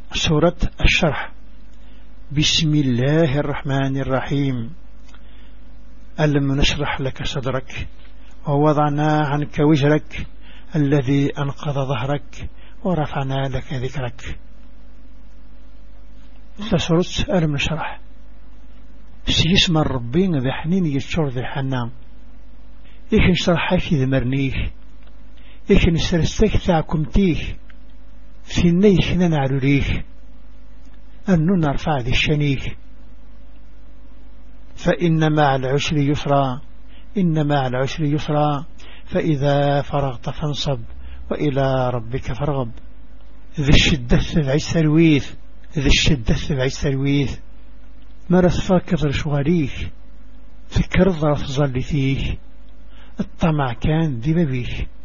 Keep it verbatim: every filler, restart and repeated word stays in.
سورة الشرح. بسم الله الرحمن الرحيم. ألم نشرح لك صدرك ووضعنا عنك وزرك الذي أنقض ظهرك ورفعنا لك ذكرك. فسورة ألم نشرح سيسم الربين ذي حنين يتشور ذي حنان إيش نشرح في ذمرنيه إيش نسرستك ثاكم تيه في النيش ننعلليه أنو نرفع ذي الشنيك. فإن مع العسر يسرا إن مع العسر يسرا فإذا فرغت فانصب وإلى ربك فارغب. ذي الشدة تبعي السلويث ذي الشدة تبعي السلويث مرس فاكر شغاليك فكر ظرف ظل فيه الطمع كان ذي ببيه.